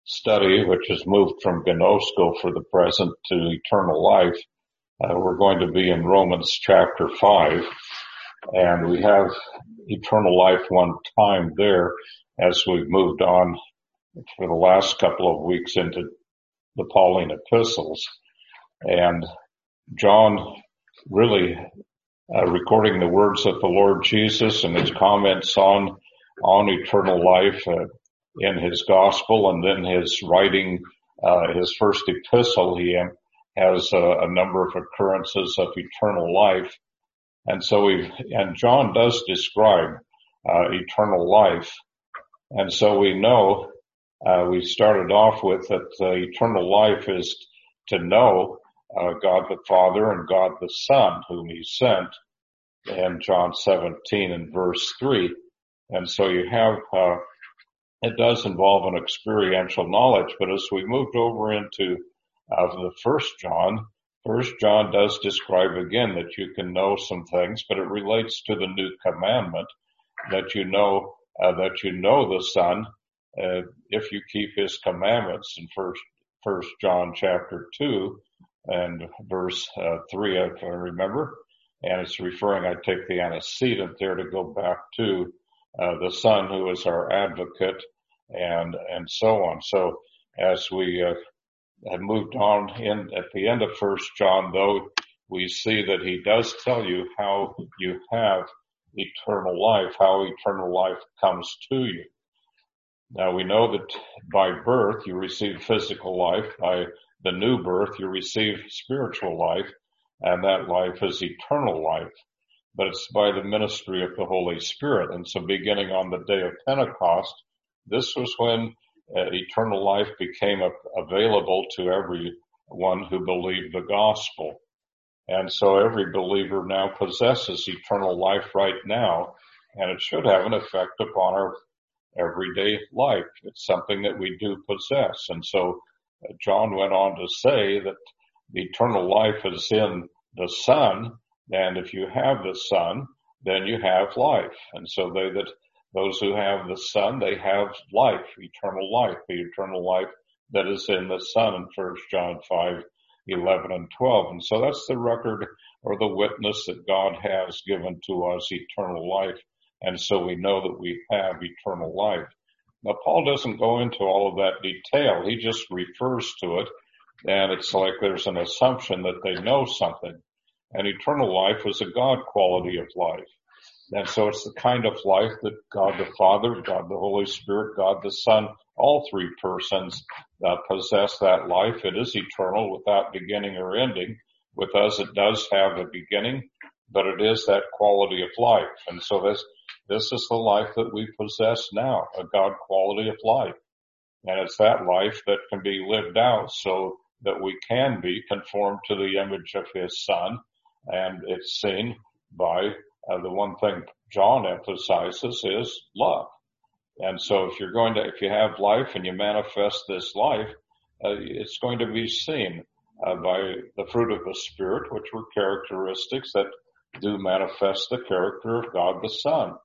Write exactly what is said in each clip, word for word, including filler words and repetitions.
study, which has moved from Gnosko for the present to eternal life. Uh, we're going to be in Romans chapter five, and we have eternal life one time there as we've moved on for the last couple of weeks into the Pauline epistles. And John really uh, recording the words of the Lord Jesus and his comments on on eternal life uh, in his gospel, and then his writing uh, his first epistle. He has a, a number of occurrences of eternal life, and so we and John does describe uh, eternal life, and so we know uh, we started off with that uh, eternal life is to know uh, God the Father and God the Son, whom He sent, in John seventeen and verse three. And so you have, uh, it does involve an experiential knowledge, but as we moved over into uh, the first John, first John does describe again that you can know some things, but it relates to the new commandment that you know, uh, that you know the Son, uh, if you keep His commandments in first, first John chapter two and verse uh, three, if I remember. And it's referring, I take the antecedent there to go back to Uh, the Son, who is our advocate, and and so on. So as we uh, have moved on in at the end of First John, though, we see that he does tell you how you have eternal life, how eternal life comes to you. Now we know that by birth you receive physical life, by the new birth you receive spiritual life, and that life is eternal life. But it's by the ministry of the Holy Spirit. And so beginning on the day of Pentecost, this was when uh, eternal life became a, available to everyone who believed the gospel. And so every believer now possesses eternal life right now, and it should have an effect upon our everyday life. It's something that we do possess. And so uh, John went on to say that the eternal life is in the Son. And if you have the Son, then you have life. And so they that, those who have the Son, they have life, eternal life, the eternal life that is in the Son in First John five, eleven and twelve. And so that's the record or the witness that God has given to us, eternal life. And so we know that we have eternal life. Now, Paul doesn't go into all of that detail. He just refers to it. And it's like there's an assumption that they know something. And eternal life is a God quality of life. And so it's the kind of life that God the Father, God the Holy Spirit, God the Son, all three persons uh, possess that life. It is eternal without beginning or ending. With us, it does have a beginning, but it is that quality of life. And so this, this is the life that we possess now, a God quality of life. And it's that life that can be lived out so that we can be conformed to the image of His Son. And it's seen by uh, the one thing John emphasizes is love. And so if you're going to, if you have life and you manifest this life, uh, it's going to be seen uh, by the fruit of the Spirit, which were characteristics that do manifest the character of God the Son.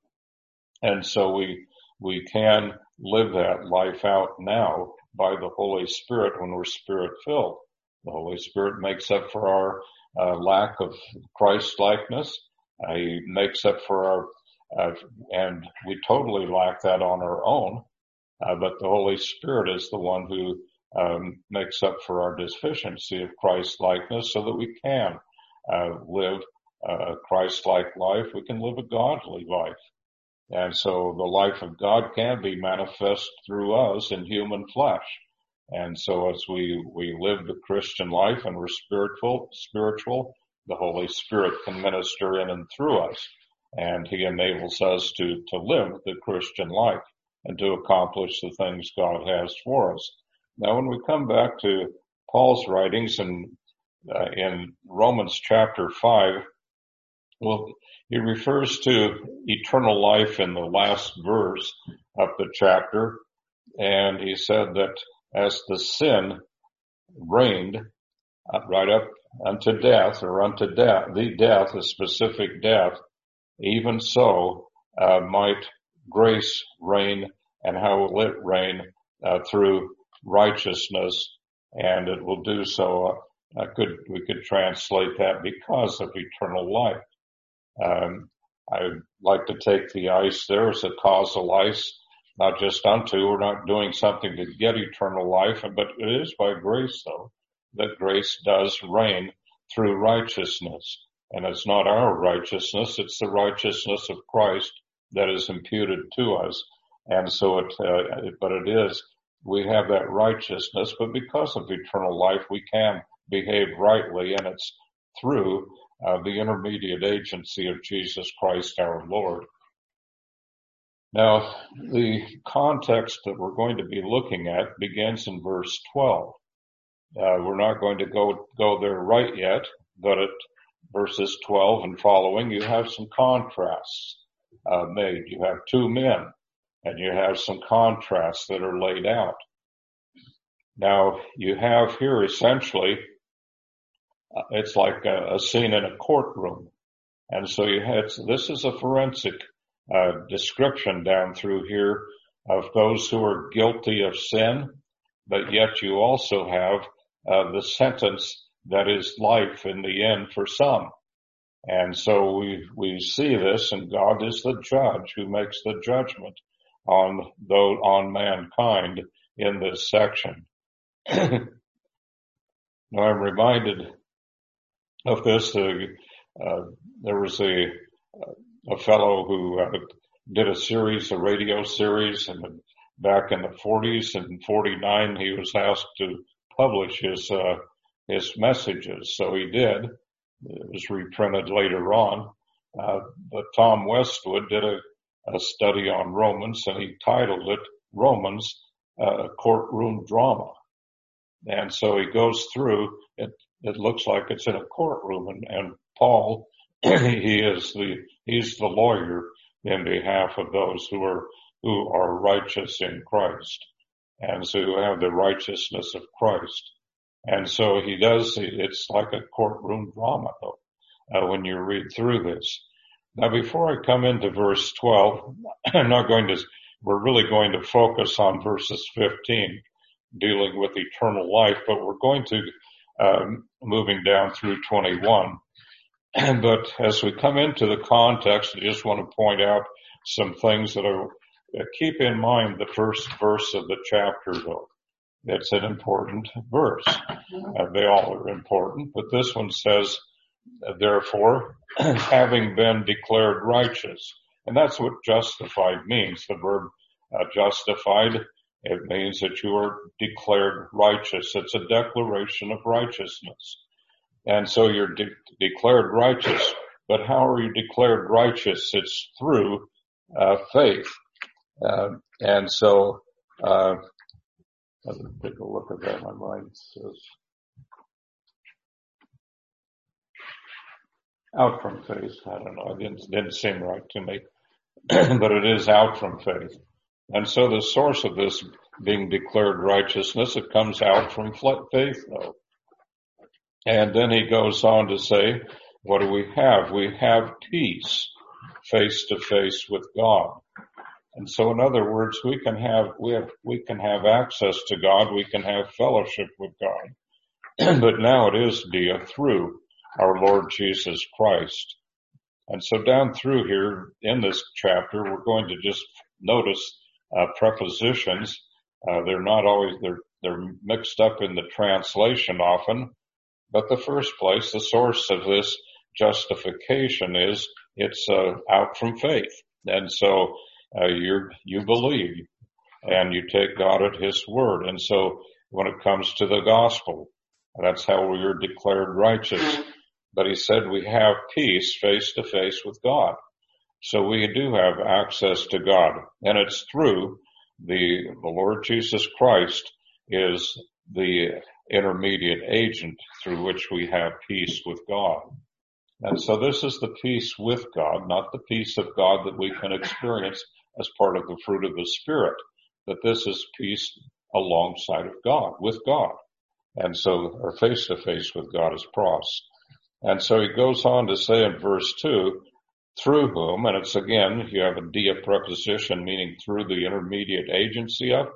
And so we, we can live that life out now by the Holy Spirit when we're Spirit filled. The Holy Spirit makes up for our Uh, lack of Christ-likeness. Uh, he makes up for our, uh, and we totally lack that on our own. Uh, but the Holy Spirit is the one who um, makes up for our deficiency of Christ-likeness, so that we can uh, live a Christ-like life. We can live a godly life, and so the life of God can be manifest through us in human flesh. And so as we, we live the Christian life and we're spiritual, spiritual, the Holy Spirit can minister in and through us. And He enables us to, to live the Christian life and to accomplish the things God has for us. Now, when we come back to Paul's writings in, uh, in Romans chapter five, well, he refers to eternal life in the last verse of the chapter. And he said that as the sin reigned uh, right up unto death, or unto death, the death, a specific death, even so uh, might grace reign, and how will it reign uh, through righteousness, and it will do so. Uh, could we could translate that because of eternal life. Um, I'd like to take the ice there as a causal ice, not just unto. We're not doing something to get eternal life, but it is by grace, though, that grace does reign through righteousness. And it's not our righteousness, it's the righteousness of Christ that is imputed to us. And so it, uh, but it is, we have that righteousness, but because of eternal life, we can behave rightly, and it's through uh, the intermediate agency of Jesus Christ our Lord. Now, the context that we're going to be looking at begins in verse twelve. Uh, we're not going to go, go there right yet, but at verses twelve and following, you have some contrasts uh, made. You have two men, and you have some contrasts that are laid out. Now, you have here essentially, uh, it's like a, a scene in a courtroom. And so you had, so this is a forensic uh, description down through here of those who are guilty of sin, but yet you also have uh, the sentence that is life in the end for some. And so we, we see this, and God is the judge who makes the judgment on those, on mankind in this section. Now I'm reminded of this. Uh, uh, there was a, a fellow who uh, did a series, a radio series, and back in the forties, and in forty-nine he was asked to publish his, uh, his messages. So he did. It was reprinted later on. Uh, but Tom Westwood did a, a study on Romans, and he titled it Romans, uh, Courtroom Drama. And so he goes through it. It looks like it's in a courtroom, and, and Paul, he is the, he's the lawyer in behalf of those who are, who are righteous in Christ, and so who have the righteousness of Christ. And so he does, it's like a courtroom drama, though, uh, when you read through this. Now, before I come into verse twelve, I'm not going to, we're really going to focus on verses fifteen, dealing with eternal life, but we're going to, um, moving down through twenty-one. But as we come into the context, I just want to point out some things that are, uh, keep in mind the first verse of the chapter, though. It's an important verse. Uh, they all are important, but this one says, therefore, having been declared righteous. And that's what justified means. The verb uh, justified, it means that you are declared righteous. It's a declaration of righteousness. And so you're de- declared righteous. But how are you declared righteous? It's through uh, faith. Uh, and so, uh, let's take a look at that. My mind says, out from faith. I don't know. It didn't, didn't seem right to me, but it is out from faith. And so the source of this being declared righteousness, it comes out from faith, though. And then he goes on to say, what do we have? We have peace face to face with God. And so in other words, we can have, we have, we can have access to God. We can have fellowship with God. But now it is via through our Lord Jesus Christ. And so down through here in this chapter, we're going to just notice uh, prepositions. Uh, they're not always, they're, they're mixed up in the translation often. But the first place, the source of this justification is it's uh, out from faith. And so uh, you're, you believe and you take God at his word. And so when it comes to the gospel, that's how we are declared righteous. But he said we have peace face to face with God. So we do have access to God, and it's through the, the Lord Jesus Christ is the intermediate agent through which we have peace with God. And so this is the peace with God, not the peace of God that we can experience as part of the fruit of the Spirit, but this is peace alongside of God, with God. And so our face to face with God is pros. And so he goes on to say in verse two, through whom, and it's again, you have a dia preposition meaning through the intermediate agency of,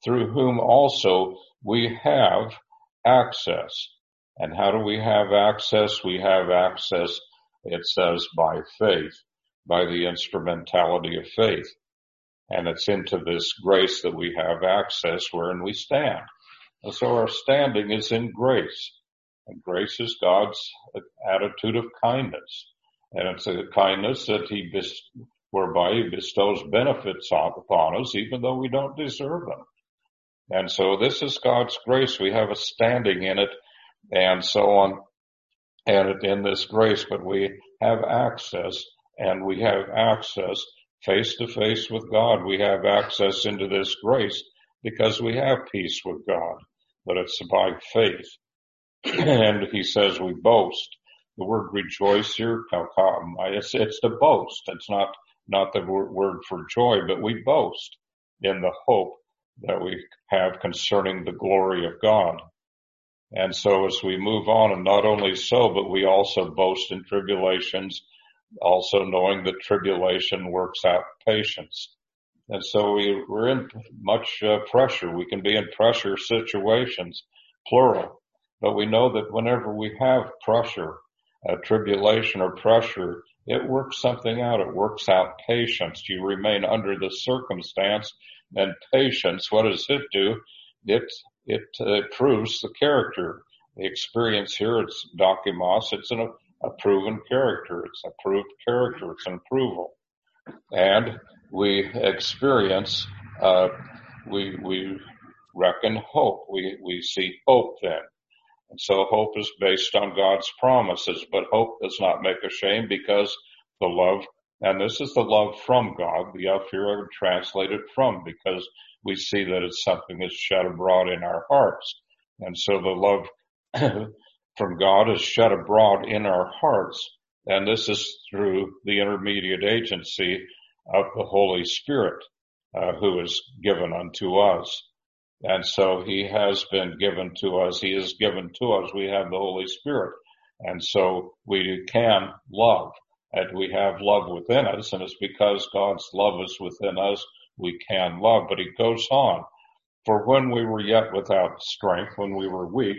through whom also we have access. And how do we have access? We have access, it says, by faith, by the instrumentality of faith. And it's into this grace that we have access wherein we stand. And so our standing is in grace. And grace is God's attitude of kindness. And it's a kindness that he best, whereby he bestows benefits upon us, even though we don't deserve them. And so this is God's grace. We have a standing in it and so on, and in this grace, but we have access, and we have access face to face with God. We have access into this grace because we have peace with God, but it's by faith. And he says we boast. The word rejoice here, it's, it's to boast. It's not, not the word for joy, but we boast in the hope that we have concerning the glory of God. And so as we move on, and not only so, but we also boast in tribulations, also knowing that tribulation works out patience. And so we, we're in much uh, pressure. We can be in pressure situations, plural. But we know that whenever we have pressure, uh, tribulation or pressure, it works something out. It works out patience. You remain under the circumstance, and patience, what does it do? It It uh, proves the character. The experience here, it's dokimos. It's an, a proven character. It's a proved character. It's an approval. And we experience, uh, we, we reckon hope. We, we see hope then. And so hope is based on God's promises, but hope does not make ashamed because the love, and this is the love from God. The up here I would translate it from, because we see that it's something that's shed abroad in our hearts. And so the love from God is shed abroad in our hearts. And this is through the intermediate agency of the Holy Spirit, uh, who is given unto us. And so he has been given to us. He is given to us. We have the Holy Spirit. And so we can love, and we have love within us. And it's because God's love is within us, we can love. But he goes on. For when we were yet without strength, when we were weak,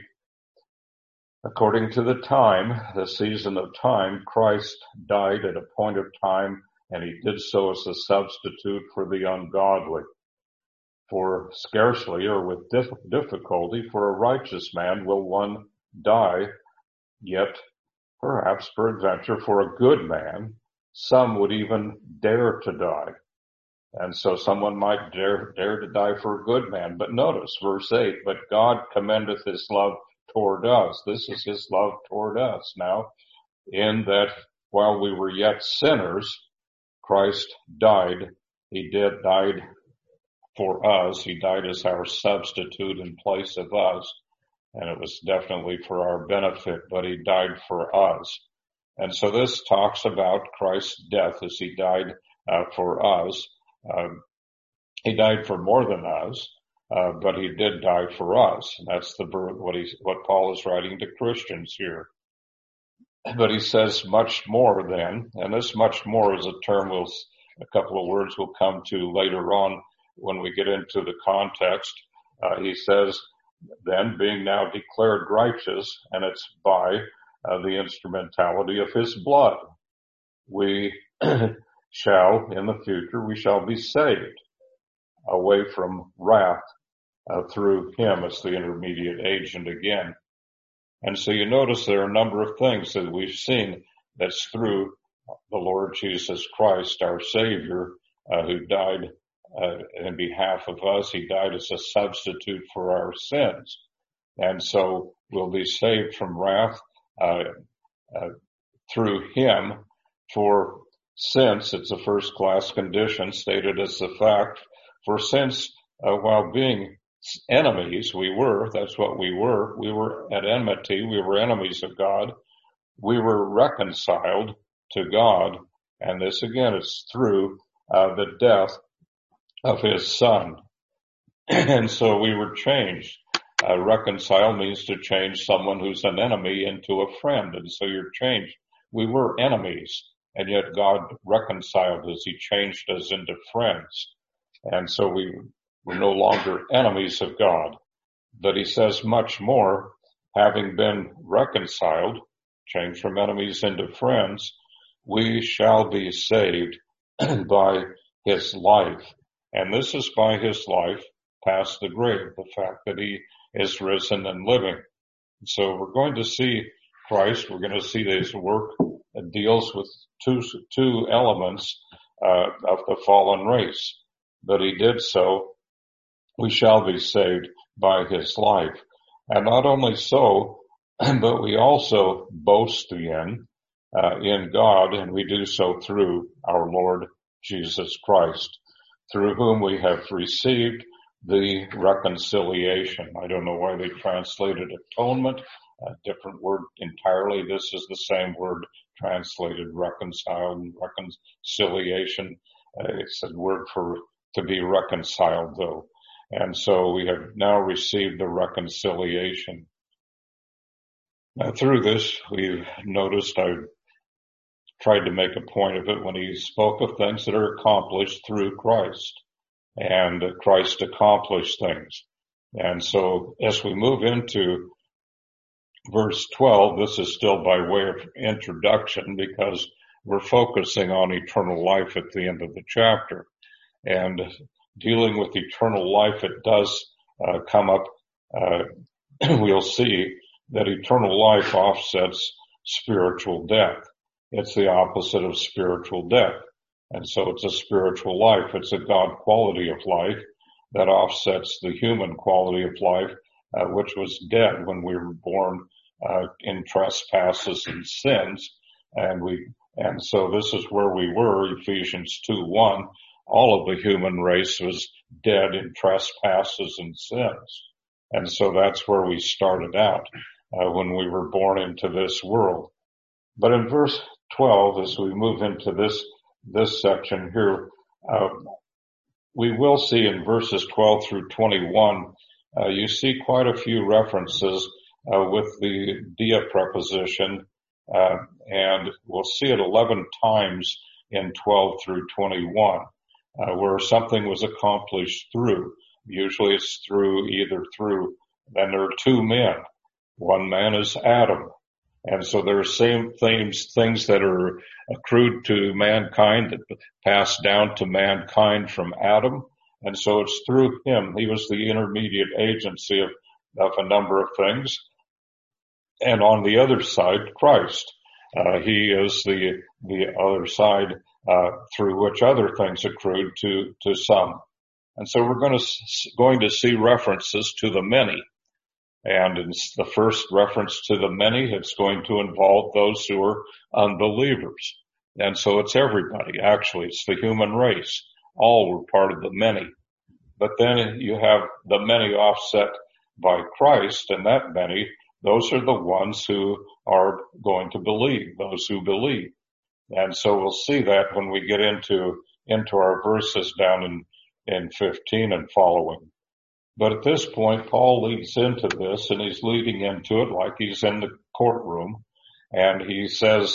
according to the time, the season of time, Christ died at a point of time, and he did so as a substitute for the ungodly. For scarcely or with difficulty for a righteous man will one die, yet perhaps peradventure for a good man, some would even dare to die. And so someone might dare, dare to die for a good man. But notice verse eight, but God commendeth his love toward us. This is his love toward us now, in that while we were yet sinners, Christ died. He did died for us. He died as our substitute in place of us. And it was definitely for our benefit, but he died for us. And so this talks about Christ's death as he died uh, for us. Uh, he died for more than us, uh, but he did die for us. And that's the what he, what Paul is writing to Christians here. But he says much more then, and this much more is a term we'll, a couple of words we'll come to later on when we get into the context. Uh, he says, then being now declared righteous, and it's by uh, the instrumentality of his blood, we shall, in the future, we shall be saved away from wrath uh, through him as the intermediate agent again. And so you notice there are a number of things that we've seen that's through the Lord Jesus Christ, our Savior, uh, who died uh, in behalf of us. He died as a substitute for our sins. And so we'll be saved from wrath uh, uh, through him. For since it's a first class condition stated as the fact, for since uh, while being enemies, we were, that's what we were, we were at enmity, we were enemies of God, we were reconciled to God, and this again is through uh, the death of his Son. And so we were changed. Uh, reconcile means to change someone who's an enemy into a friend, and so you're changed. We were enemies, and yet God reconciled us. He changed us into friends. And so we We're no longer enemies of God. But he says much more, having been reconciled, changed from enemies into friends, we shall be saved by his life. And this is by his life past the grave, the fact that he is risen and living. So we're going to see Christ. We're going to see that his work deals with two, two elements uh, of the fallen race. But he did so. We shall be saved by his life. And not only so, but we also boast in, uh, in God, and we do so through our Lord Jesus Christ, through whom we have received the reconciliation. I don't know why they translated atonement, a different word entirely. This is the same word translated reconciled and reconciliation. Uh, it's a word for to be reconciled, though. And so we have now received the reconciliation. Now, through this, we've noticed I've tried to make a point of it when he spoke of things that are accomplished through Christ. And Christ accomplished things. And so as we move into verse twelve, this is still by way of introduction because we're focusing on eternal life at the end of the chapter. And dealing with eternal life, it does uh, come up, uh, we'll see that eternal life offsets spiritual death. It's the opposite of spiritual death. And so it's a spiritual life. It's a God quality of life that offsets the human quality of life, uh, which was dead when we were born uh, in trespasses and sins. And we, and so this is where we were, Ephesians two one. All of the human race was dead in trespasses and sins. And so that's where we started out uh, when we were born into this world. But in verse twelve, as we move into this this section here, uh, we will see in verses twelve through twenty-one, uh, you see quite a few references uh, with the dia preposition, uh, and we'll see it eleven times in twelve through twenty-one, uh, where something was accomplished through. Usually it's through, either through, then there are two men. One man is Adam. And so there are same things, things that are accrued to mankind that pass down to mankind from Adam. And so it's through him. He was the intermediate agency of, of a number of things. And on the other side, Christ. Uh, he is the, the other side, uh, through which other things accrued to, to some. And so we're going to, going to see references to the many. And in the first reference to the many, it's going to involve those who are unbelievers. And so it's everybody. Actually, it's the human race. All were part of the many. But then you have the many offset by Christ, and that many, those are the ones who are going to believe, those who believe. And so we'll see that when we get into, into our verses down in, in fifteen and following. But at this point, Paul leads into this, and he's leading into it like he's in the courtroom. And he says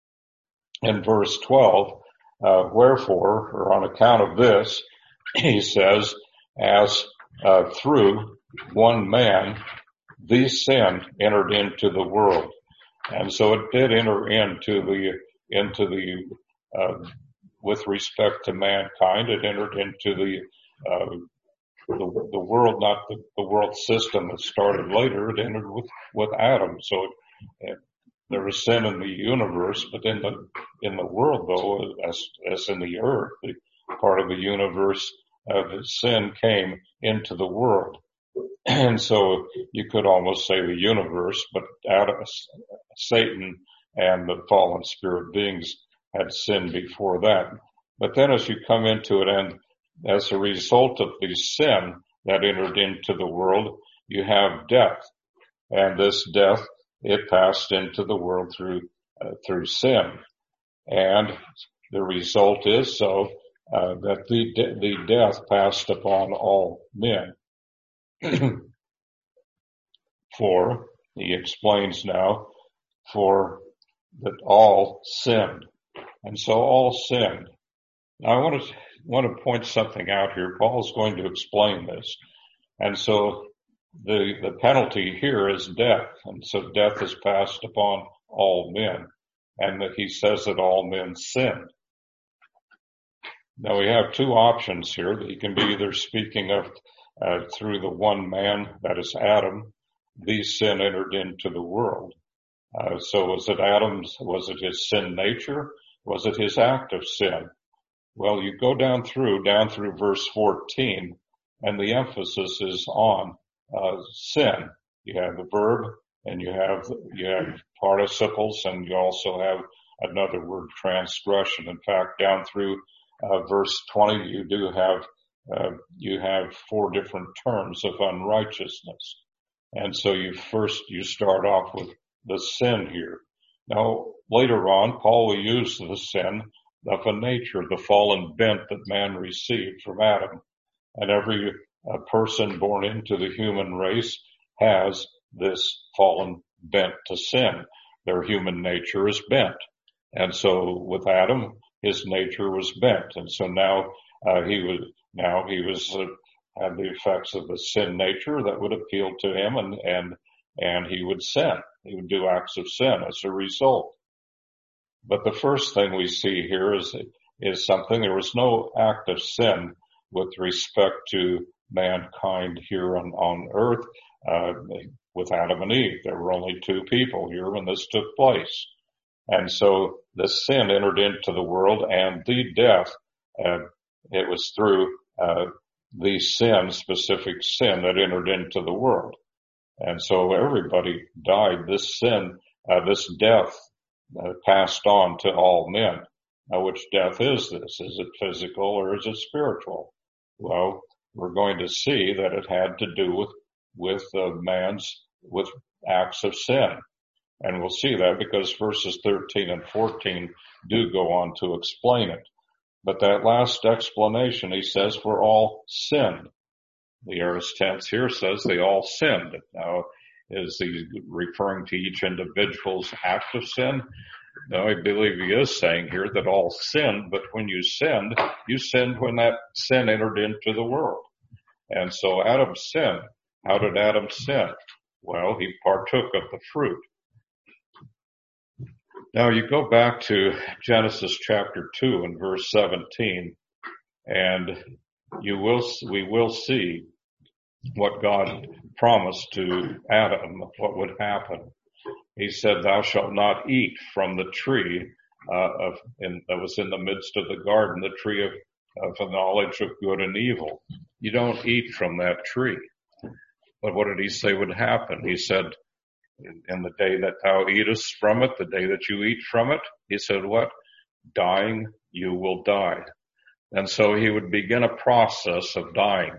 in verse twelve, uh, wherefore, or on account of this, he says, as uh, through one man, the sin entered into the world. And so it did enter into the, into the, uh, with respect to mankind, it entered into the, uh, The, the world, not the, the world system that started later. It entered with, with Adam. So it, it, there was sin in the universe, but in the, in the world though, as, as in the earth, the part of the universe of uh, sin came into the world. And so you could almost say the universe, but Adam, Satan and the fallen spirit beings had sinned before that. But then as you come into it, and as a result of the sin that entered into the world, you have death. And this death, it passed into the world through, uh, through sin. And the result is so, uh, that the, de- the death passed upon all men. For, he explains now, for that all sinned. And so all sinned. Now I want to want to point something out here. Paul's going to explain this. And so the, the penalty here is death. And so death is passed upon all men. And that he says that all men sinned. Now we have two options here. That he can be either speaking of uh, through the one man, that is Adam, the sin entered into the world. Uh, so was it Adam's, was it his sin nature? Was it his act of sin? Well, you go down through, down through verse fourteen, and the emphasis is on uh, sin. You have the verb, and you have, you have participles, and you also have another word, transgression. In fact, down through uh, verse twenty, you do have, uh, you have four different terms of unrighteousness. And so you first, you start off with the sin here. Now, later on, Paul will use the sin of a nature, the fallen bent that man received from Adam. And every uh, person born into the human race has this fallen bent to sin. Their human nature is bent. And so with Adam, his nature was bent. And so now, uh, he was, now he was, uh, had the effects of the sin nature that would appeal to him, and, and, and he would sin. He would do acts of sin as a result. But the first thing we see here is, is something, there was no act of sin with respect to mankind here on, on earth, uh, with Adam and Eve. There were only two people here when this took place. And so the sin entered into the world, and the death, uh, it was through, uh, the sin, specific sin that entered into the world. And so everybody died. This sin, uh, this death uh, passed on to all men. Now, which death is this? Is it physical or is it spiritual? Well, we're going to see that it had to do with, with uh, man's, with acts of sin. And we'll see that because verses thirteen and fourteen do go on to explain it. But that last explanation, he says, for all sinned. The aorist tense here says they all sinned. Now, is he referring to each individual's act of sin? No, I believe he is saying here that all sinned, but when you sinned, you sinned when that sin entered into the world. And so Adam sinned. How did Adam sin? Well, he partook of the fruit. Now you go back to Genesis chapter two and verse seventeen, and you will, we will see what God promised to Adam, what would happen. He said, "Thou shalt not eat from the tree uh, of in, that was in the midst of the garden, the tree of, of the knowledge of good and evil." You don't eat from that tree. But what did he say would happen? He said, in the day that thou eatest from it, the day that you eat from it, he said what? Dying, you will die. And so he would begin a process of dying.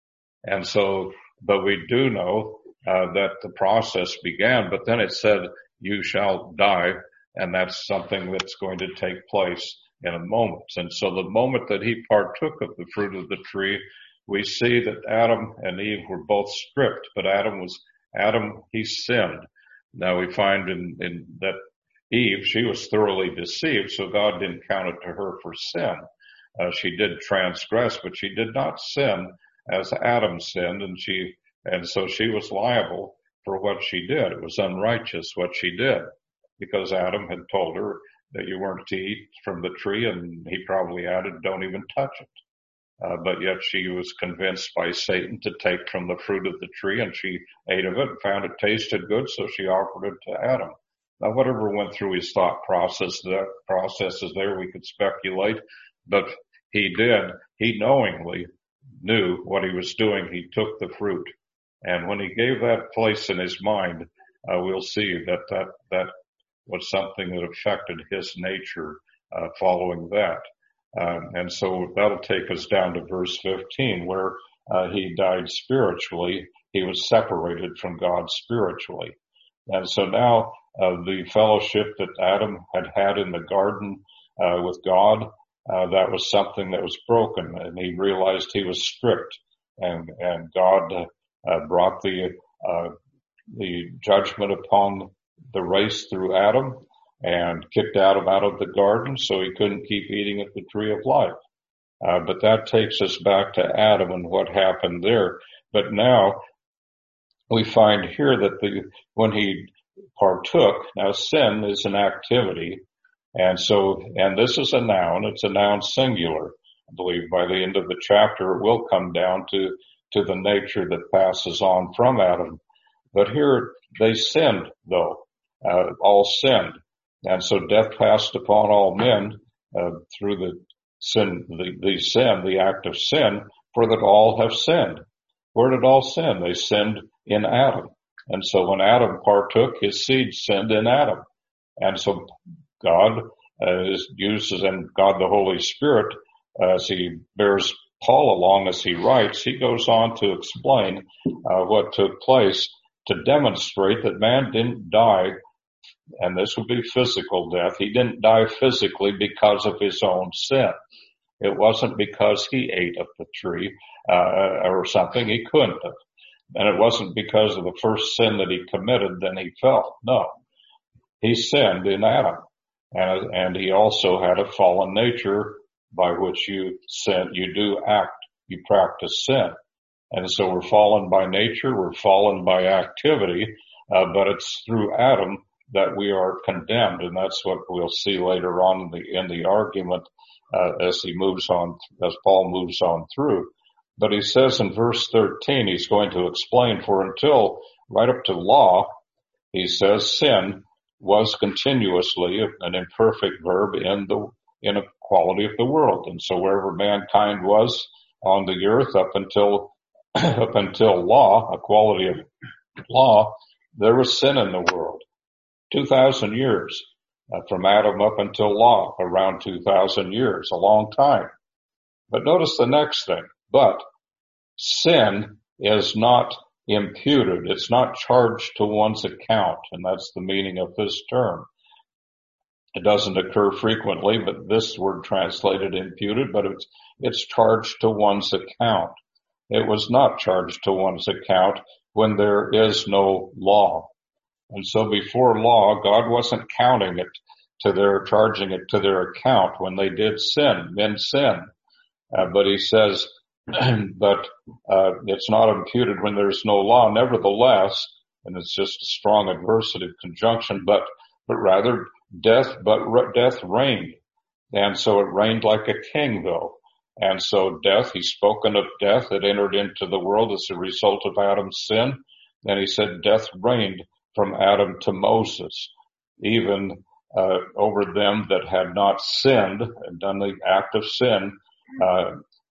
And so, but we do know uh, that the process began, but then it said, you shall die, and that's something that's going to take place in a moment. And so the moment that he partook of the fruit of the tree, we see that Adam and Eve were both stripped, but Adam was, Adam, he sinned. Now we find in, in that Eve, she was thoroughly deceived, so God didn't count it to her for sin. Uh, she did transgress, but she did not sin as Adam sinned, and she, and so she was liable for what she did. It was unrighteous what she did, because Adam had told her that you weren't to eat from the tree, and he probably added, don't even touch it. Uh, but yet she was convinced by Satan to take from the fruit of the tree, and she ate of it and found it tasted good, so she offered it to Adam. Now, whatever went through his thought process, that process is there, we could speculate, but he did. He knowingly knew what he was doing. He took the fruit. And when he gave that place in his mind, uh, we'll see that that, that was something that affected his nature uh, following that. Um, and so that'll take us down to verse fifteen, where uh, he died spiritually. He was separated from God spiritually. And so now uh, the fellowship that Adam had had in the garden uh, with God, uh, that was something that was broken, and he realized he was stripped. And and God uh, brought the uh, the judgment upon the race through Adam, and kicked Adam out of the garden, so he couldn't keep eating at the tree of life. Uh, but that takes us back to Adam and what happened there. But now we find here that the when he partook, now sin is an activity, and so and this is a noun. It's a noun singular. I believe by the end of the chapter it will come down to to the nature that passes on from Adam. But here they sinned, though uh, all sinned, and so death passed upon all men uh, through the sin, the, the sin, the act of sin, for that all have sinned. Where did all sin? They sinned in Adam. And so when Adam partook, his seed sinned in Adam. And so God uh, is, uses, and God the Holy Spirit, as he bears Paul along as he writes, he goes on to explain uh, what took place to demonstrate that man didn't die, and this would be physical death. He didn't die physically because of his own sin. It wasn't because he ate of the tree uh, or something. He couldn't have. And it wasn't because of the first sin that he committed, then he fell. No. He sinned in Adam. And, and he also had a fallen nature by which you sin, you do act, you practice sin. And so we're fallen by nature, we're fallen by activity, uh, but it's through Adam that we are condemned. And that's what we'll see later on in the, in the argument, uh, as he moves on, as Paul moves on through. But he says in verse thirteen, he's going to explain, for until right up to law, he says sin was continuously an imperfect verb in the inequality of the world. And so wherever mankind was on the earth up until, up until law, a quality of law, there was sin in the world. two thousand years, uh, from Adam up until law, around two thousand years, a long time. But notice the next thing. But sin is not imputed. It's not charged to one's account. And that's the meaning of this term. It doesn't occur frequently, but this word translated imputed, but it's, it's charged to one's account. It was not charged to one's account when there is no law. And so before law, God wasn't counting it to their, charging it to their account when they did sin, men sin. Uh, but he says, but, uh, it's not imputed when there's no law. Nevertheless, and it's just a strong adversative conjunction, but, but rather death, but re- death reigned. And so it reigned like a king though. And so death, he's spoken of death that entered into the world as a result of Adam's sin. Then he said death reigned from Adam to Moses, even uh, over them that had not sinned and done the act of sin, uh,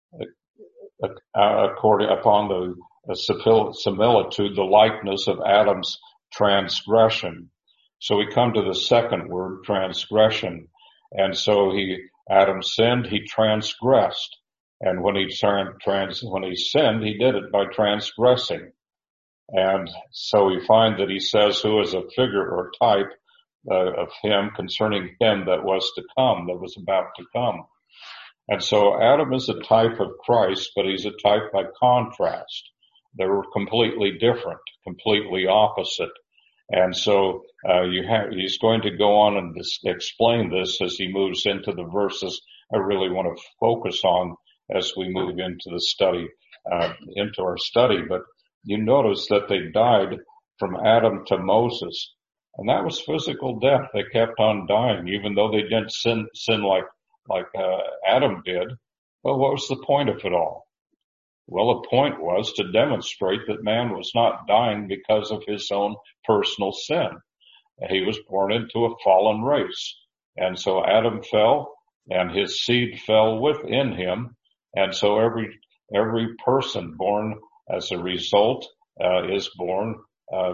according upon the, the similitude, the likeness of Adam's transgression. So we come to the second word, transgression. And so he, Adam sinned, he transgressed. And when he trans, when he sinned, he did it by transgressing. And so we find that he says, who is a figure or type uh, of him concerning him that was to come, that was about to come. And so Adam is a type of Christ, but he's a type by contrast. They were completely different, completely opposite. And so uh, you have, he's going to go on and dis- explain this as he moves into the verses I really want to focus on as we move into the study, uh, into our study. But you notice that they died from Adam to Moses, and that was physical death. They kept on dying, even though they didn't sin, sin like, like, uh, Adam did. Well, what was the point of it all? Well, the point was to demonstrate that man was not dying because of his own personal sin. He was born into a fallen race. And so Adam fell and his seed fell within him. And so every, every person born as a result, uh, is born, uh,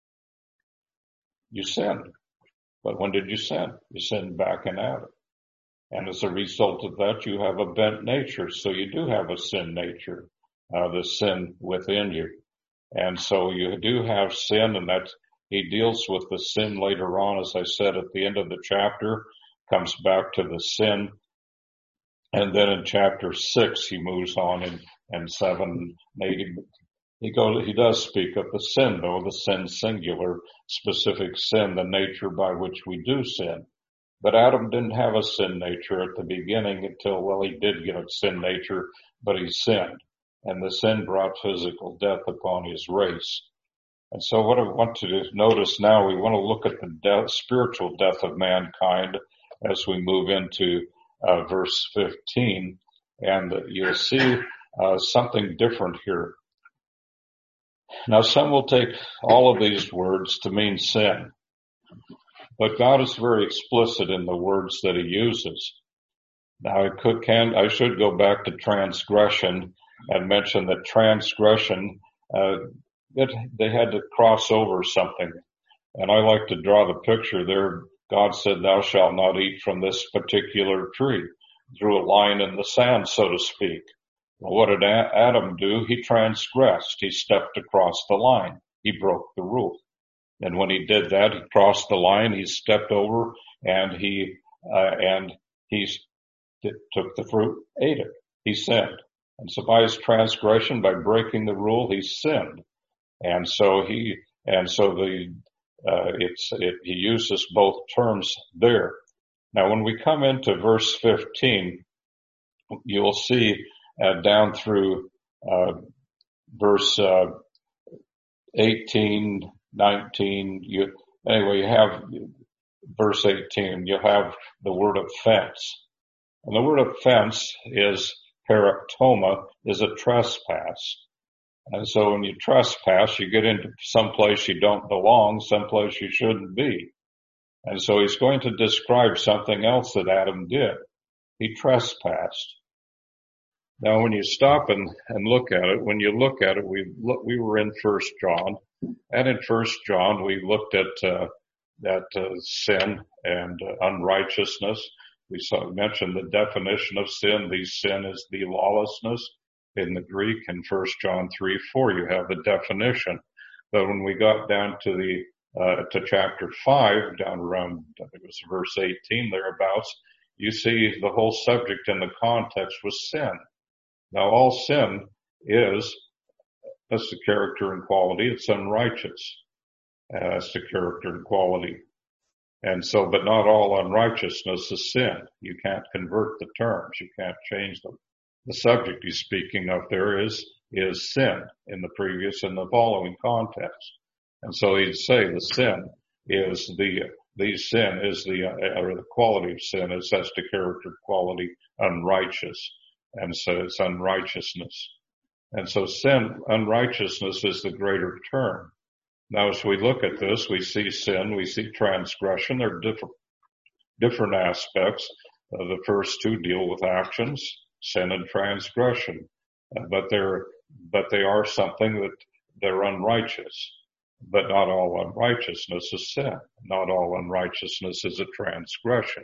you sinned. But when did you sin? You sinned back in Adam. And as a result of that, you have a bent nature. So you do have a sin nature, uh, the sin within you. And so you do have sin, and that he deals with the sin later on, as I said at the end of the chapter, comes back to the sin. And then in chapter six, he moves on in, in seven, eight, he goes, he does speak of the sin, though, the sin singular, specific sin, the nature by which we do sin. But Adam didn't have a sin nature at the beginning until, well, he did get a sin nature, but he sinned. And the sin brought physical death upon his race. And so what I want to notice now, we want to look at the death, spiritual death of mankind as we move into uh, verse fifteen. And you'll see uh, something different here. Now, some will take all of these words to mean sin. But God is very explicit in the words that he uses. Now, I could, can, I should go back to transgression and mention that transgression, uh, it, they had to cross over something. And I like to draw the picture there. God said, thou shalt not eat from this particular tree. Drew a line in the sand, so to speak. Well, what did Adam do? He transgressed. He stepped across the line. He broke the rule. And when he did that, he crossed the line, he stepped over, and he, uh, and he took the fruit, ate it. He sinned. And so by his transgression, by breaking the rule, he sinned. And so he, and so the, uh, it's, it, he uses both terms there. Now, when we come into verse fifteen, you'll see, uh, down through, uh, verse, uh, eighteen, nineteen, you, anyway, you have verse eighteen, you have the word offense. And the word offense is paraptoma, is a trespass. And so when you trespass, you get into some place you don't belong, someplace you shouldn't be. And so he's going to describe something else that Adam did. He trespassed. Now when you stop and, and look at it, when you look at it, we look, we were in First John. And in First John, we looked at uh, that uh, sin and uh, unrighteousness. We saw, mentioned the definition of sin. The sin is the lawlessness in the Greek. In First John three four, you have the definition. But when we got down to the uh, to chapter five, down around I think it was verse eighteen thereabouts, you see the whole subject in the context was sin. Now, all sin is that's the character and quality. It's unrighteous. Uh, that's the character and quality. And so, but not all unrighteousness is sin. You can't convert the terms. You can't change them. The subject he's speaking of there is, is sin in the previous and the following context. And so he'd say the sin is the, the sin is the, uh, or the quality of sin is that's the character quality unrighteous. And so it's unrighteousness. And so sin, unrighteousness is the greater term. Now, as we look at this, we see sin, we see transgression. They're different, different aspects. Uh, the first two deal with actions, sin and transgression. Uh, but they're, but they are something that they're unrighteous. But not all unrighteousness is sin. Not all unrighteousness is a transgression.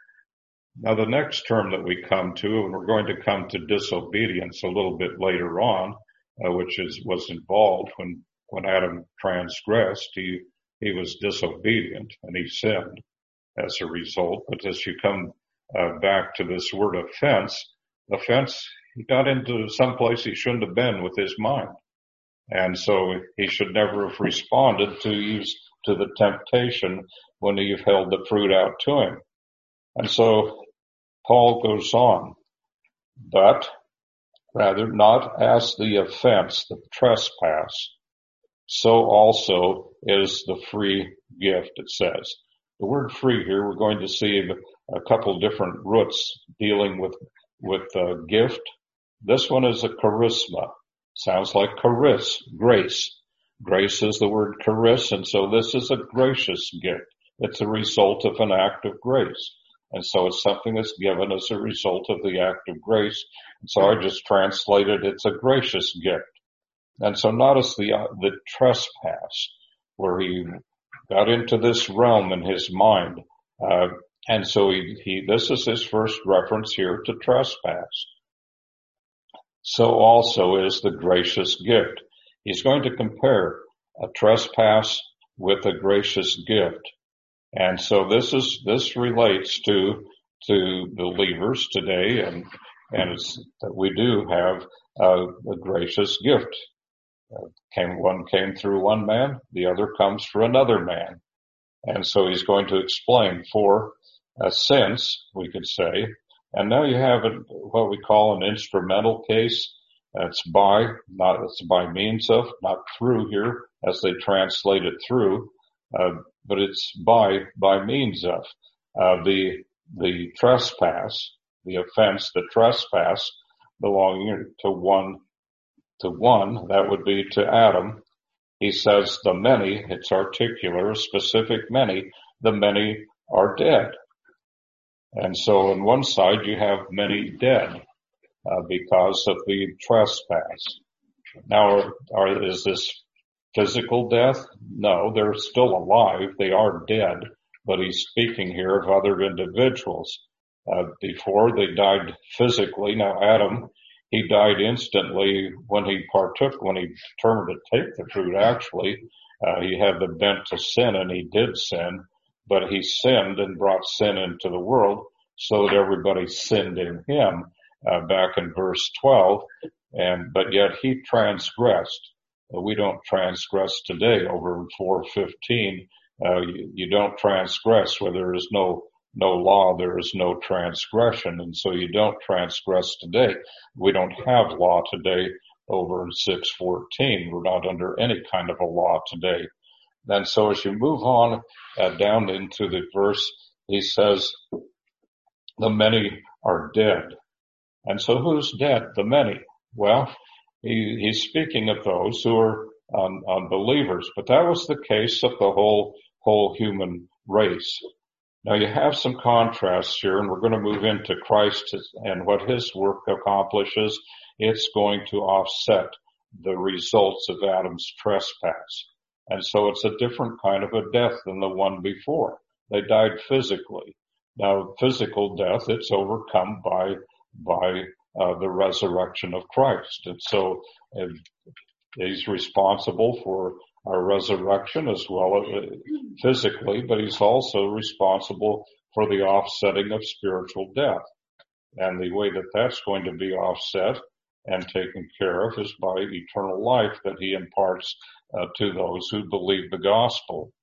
Now, the next term that we come to, and we're going to come to disobedience a little bit later on, uh, which is, was involved when When Adam transgressed, he, he was disobedient and he sinned as a result. But as you come uh, back to this word offense, offense, he got into some place he shouldn't have been with his mind. And so he should never have responded to use to the temptation when Eve held the fruit out to him. And so Paul goes on, but rather not as the offense, the trespass, so also is the free gift, it says. The word free here, we're going to see a couple different roots dealing with, with uh, gift. This one is a charisma. Sounds like charis, grace. Grace is the word charis, and so this is a gracious gift. It's a result of an act of grace. And so it's something that's given as a result of the act of grace. And so I just translated it's a gracious gift. And so notice the, uh, the trespass where he got into this realm in his mind. Uh, and so he, he, this is his first reference here to trespass. So also is the gracious gift. He's going to compare a trespass with a gracious gift. And so this is, this relates to, to believers today, and, and it's that we do have uh, a gracious gift. Uh, came, one came through one man, the other comes through another man. And so he's going to explain, for uh, since, we could say. And now you have a, what we call an instrumental case. It's by, not, it's by means of, not through here, as they translate it through, uh, but it's by, by means of, uh, the, the trespass, the offense, the trespass belonging to one, to one, that would be to Adam. He says the many, it's articular, specific many, the many are dead. And so on one side you have many dead, uh, because of the trespass. Now, are, are, is this physical death? No, they're still alive. They are dead, but he's speaking here of other individuals. Uh, before they died physically. Now Adam, he died instantly when he partook, when he determined to take the fruit, actually. Uh, he had the bent to sin, and he did sin, but he sinned and brought sin into the world so that everybody sinned in him, uh, back in verse twelve. And, but yet he transgressed. Uh, we don't transgress today over in four fifteen. Uh, you, you don't transgress where there is no No law, there is no transgression, and so you don't transgress today. We don't have law today over in six fourteen. We're not under any kind of a law today. And so as you move on uh, down into the verse, he says, the many are dead. And so who's dead? The many. Well, he, he's speaking of those who are um, unbelievers, but that was the case of the whole, whole human race. Now you have some contrasts here, and we're going to move into Christ and what his work accomplishes. It's going to offset the results of Adam's trespass. And so it's a different kind of a death than the one before. They died physically. Now physical death, it's overcome by, by, uh, the resurrection of Christ. And so uh, he's responsible for our resurrection as well as physically, but he's also responsible for the offsetting of spiritual death. And the way that that's going to be offset and taken care of is by eternal life that he imparts uh, to those who believe the gospel.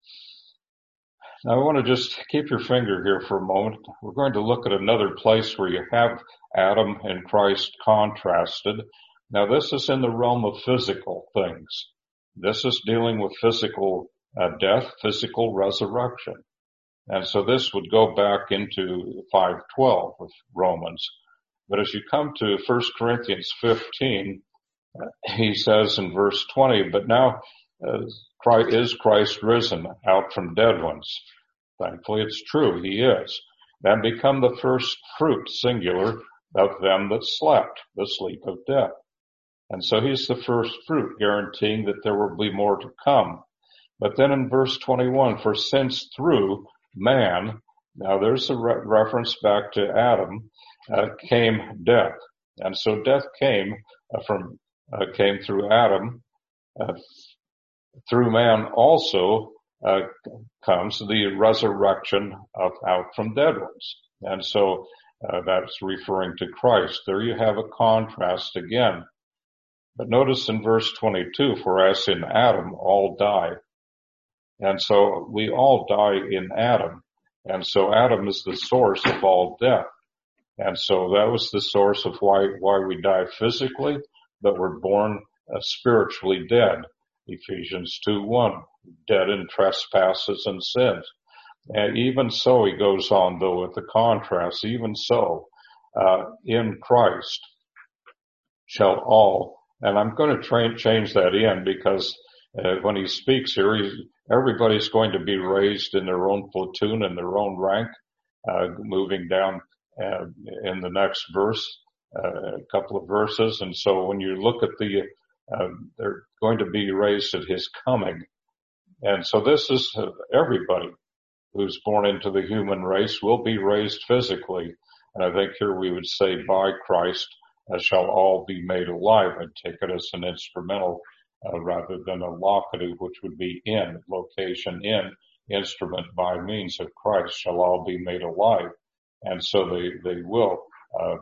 Now I want to just keep your finger here for a moment. We're going to look at another place where you have Adam and Christ contrasted. Now this is in the realm of physical things. This is dealing with physical uh, death, physical resurrection. And so this would go back into five twelve with Romans. But as you come to First Corinthians fifteen, uh, he says in verse twenty, but now uh, Christ, is Christ risen out from dead ones? Thankfully it's true, he is. And become the first fruit, singular, of them that slept, the sleep of death. And so he's the first fruit, guaranteeing that there will be more to come. But then in verse twenty-one, for since through man, now there's a re- reference back to Adam, uh, came death. And so death came uh, from, uh, came through Adam. Uh, through man also uh, comes the resurrection of out from dead ones. And so uh, that's referring to Christ. There you have a contrast again. But notice in verse twenty-two, for as in Adam all die. And so we all die in Adam. And so Adam is the source of all death. And so that was the source of why, why we die physically, but we're born uh, spiritually dead. Ephesians two one, dead in trespasses and sins. And even so, he goes on though with the contrast, even so, uh, in Christ shall all. And I'm going to try and change that in because uh, when he speaks here, he's, everybody's going to be raised in their own platoon and their own rank, uh, moving down uh, in the next verse, uh, a couple of verses. And so when you look at the, uh, they're going to be raised at his coming. And so this is uh, everybody who's born into the human race will be raised physically. And I think here we would say by Christ, Uh, shall all be made alive. I'd take it as an instrumental uh, rather than a locative, which would be in, location in, instrument by means of Christ shall all be made alive. And so they, they will uh,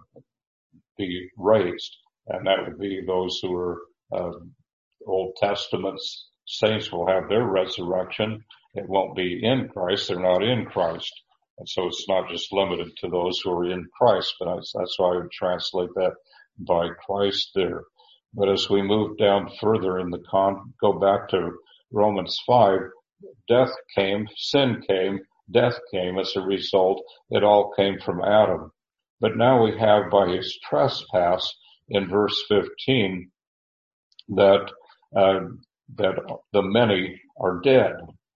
be raised. And that would be those who are uh, Old Testament saints will have their resurrection. It won't be in Christ. They're not in Christ. And so it's not just limited to those who are in Christ, but that's why I would translate that by Christ there. But as we move down further in the con, go back to Romans five, death came, sin came, death came as a result. It all came from Adam. But now we have by his trespass in verse fifteen that, uh, that the many are dead.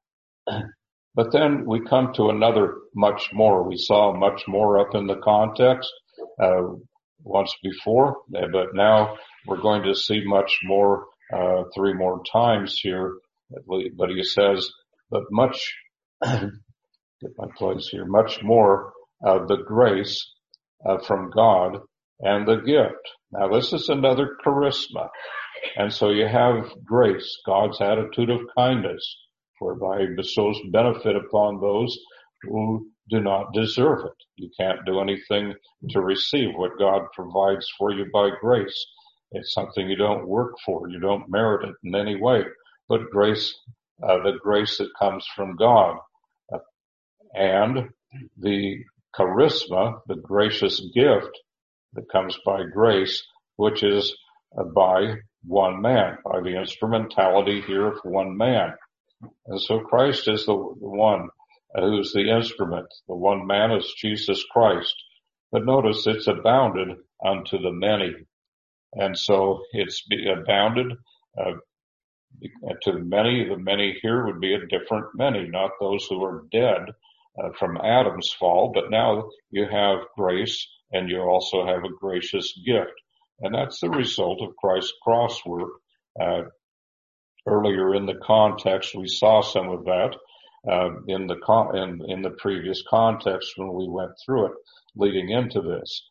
But then we come to another much more. We saw much more up in the context, uh, once before, but now we're going to see much more, uh, three more times here. But he says, but much, get my place here, much more of the grace uh, from God and the gift. Now this is another charisma. And so you have grace, God's attitude of kindness, whereby he bestows benefit upon those who do not deserve it. You can't do anything to receive what God provides for you by grace. It's something you don't work for. You don't merit it in any way. But grace, uh, the grace that comes from God, uh, and the charisma, the gracious gift that comes by grace, which is uh, by one man, by the instrumentality here of one man. And so Christ is the one who's the instrument. The one man is Jesus Christ. But notice it's abounded unto the many. And so it's abounded uh, to the many. The many here would be a different many, not those who are dead uh, from Adam's fall. But now you have grace and you also have a gracious gift. And that's the result of Christ's cross work. Uh, Earlier in the context, we saw some of that uh, in the con- in, in the previous context when we went through it, leading into this.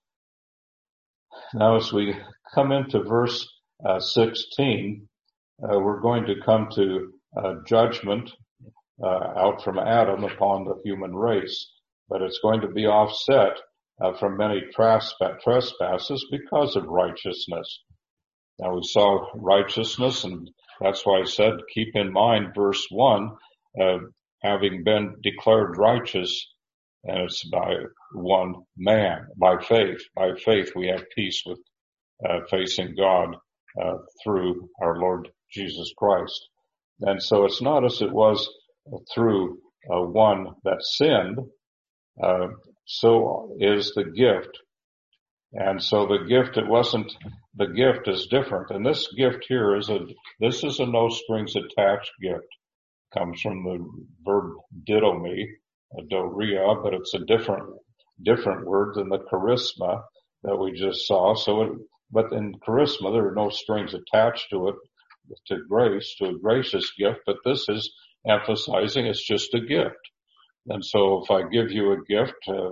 Now, as we come into verse uh, sixteen, uh, we're going to come to uh, judgment uh, out from Adam upon the human race, but it's going to be offset uh, from many trespass- trespasses because of righteousness. Now, we saw righteousness, and that's why I said, keep in mind verse one, uh, having been declared righteous, and it's by one man, by faith. By faith we have peace with, uh, facing God, uh, through our Lord Jesus Christ. And so it's not as it was through, uh, one that sinned, uh, so is the gift. And so the gift, it wasn't, the gift is different. And this gift here is a, this is a no strings attached gift. It comes from the verb didomi, doria, but it's a different, different word than the charisma that we just saw. So it, but in charisma, there are no strings attached to it, to grace, to a gracious gift, but this is emphasizing it's just a gift. And so if I give you a gift, uh,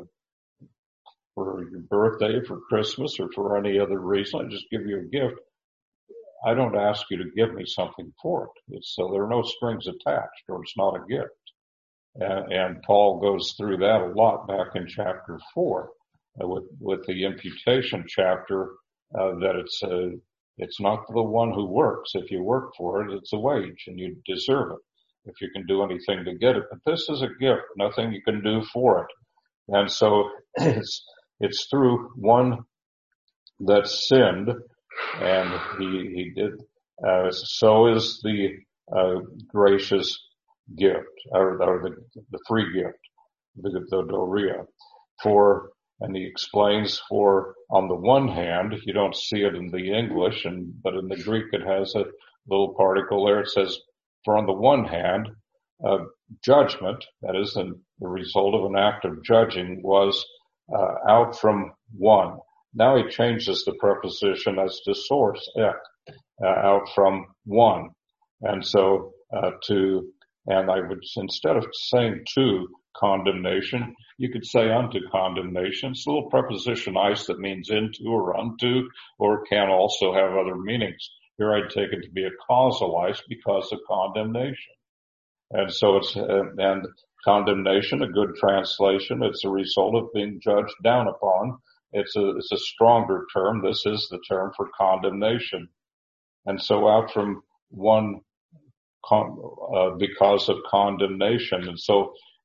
for your birthday, for Christmas, or for any other reason, I just give you a gift. I don't ask you to give me something for it. It's, so there are no strings attached, or it's not a gift. And, and Paul goes through that a lot back in chapter four uh, with with the imputation chapter. Uh, that it's uh, it's not the one who works. If you work for it, it's a wage, and you deserve it. If you can do anything to get it, but this is a gift. Nothing you can do for it. And so it's. It's through one that sinned, and he, he did, uh, so is the, uh, gracious gift, or, or the, the free gift, the, the doria. For, and he explains for, on the one hand, you don't see it in the English, and, but in the Greek it has a little particle there. It says, for on the one hand, uh, judgment, that is the, the result of an act of judging, was Uh, out from one. Now he changes the preposition as to source, ek, uh, out from one. And so, uh, to, and I would, instead of saying to condemnation, you could say unto condemnation. It's a little preposition ice that means into or unto, or can also have other meanings. Here I'd take it to be a causal ice because of condemnation. And so it's, uh, and condemnation, a good translation, it's a result of being judged down upon. It's a, it's a stronger term. This is the term for condemnation. And so out from one, con, uh, because of condemnation. And so